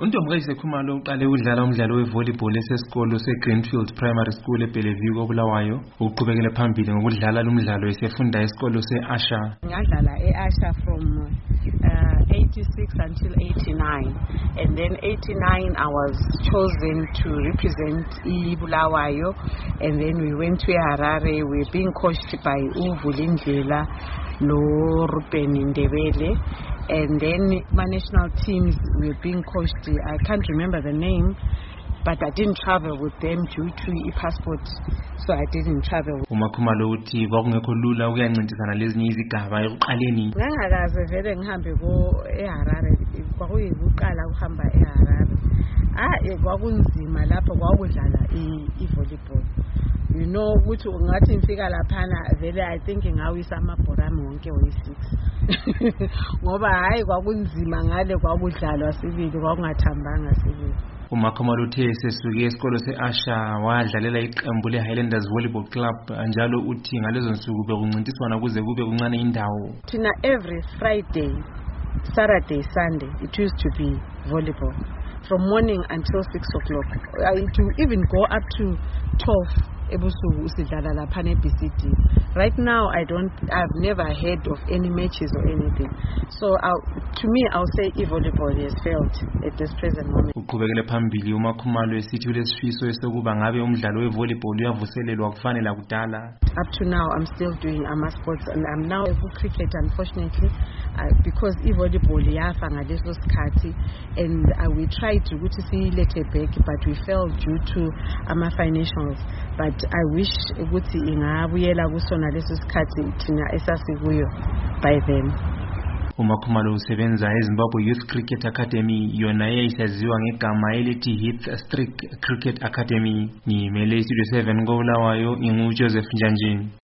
uNtombukazi Khumalo uqale ukudlala umdlalo wevolleyball esesikolo seGreenfield Primary School eBellevue koBulawayo uqhubekele phambili ngokudlala lumdlalo esefunda esikolo seAsha. Ngadlala eAsha from 86 until 89, and then 89 I was chosen to represent iBulawayo, and then we went to Harare. We're being coached by uVulindlela no Ruben Ndebele. And then my national teams were being coached. I can't remember the name, but I didn't travel with them due to e-passport, so I didn't travel. Khumalo uthi kwakungekho lula ukuyancintisana lezinye izigaba ekuqaleni. Ngangakaze vele ngihambe eHarare, kwakuyikuqala ukuhamba eHarare. Kwakunzima lapho kwakudlala i-volleyball. You know ukuthi ngathi ngifika laphana vele I think ngawisa amabhora ami wonke oyi6 ngoba hayi kwakunzima ngale kwakudlalwa sibili kwakungathambanga sibili. Khumalo uthe sesuke esikolo seAsha wadlalela iqembu leHighlanders Volleyball Club, njalo uthi ngalezo nsuku bekuncintiswana kuze kube kuncane indawo. Thina every Friday, Saturday, Sunday it used to be volleyball from morning until 6 o'clock. To even go up to 12 ebusuku usidlala lapha neBCD. Right now I've never heard of any matches or anything, so to me I'll say volleyball has failed at this present moment. Uqhubekele phambili uMakhumalo esithi ulesifiso esokuba ngabe umdlalo wevolleyball uyavuselelwa kufanele kudala. Up to now I'm still doing sports, and I'm now a cricket, unfortunately, because volleyball yafa ngaleso sikhathi, and we tried to ukuthi siyilethe back but we failed due to financials, but I wish ukuthi ingabuyela kusona leso sikhathi thina esasikuyo by then. uMakhumalo usebenza eZimbabwe Youth Cricket Academy, yona eyayisaziwa ngegama elithi Heath Streak Cricket Academy. Ngimele iStudio 7 koBulawayo, nginguJoseph Njanjini.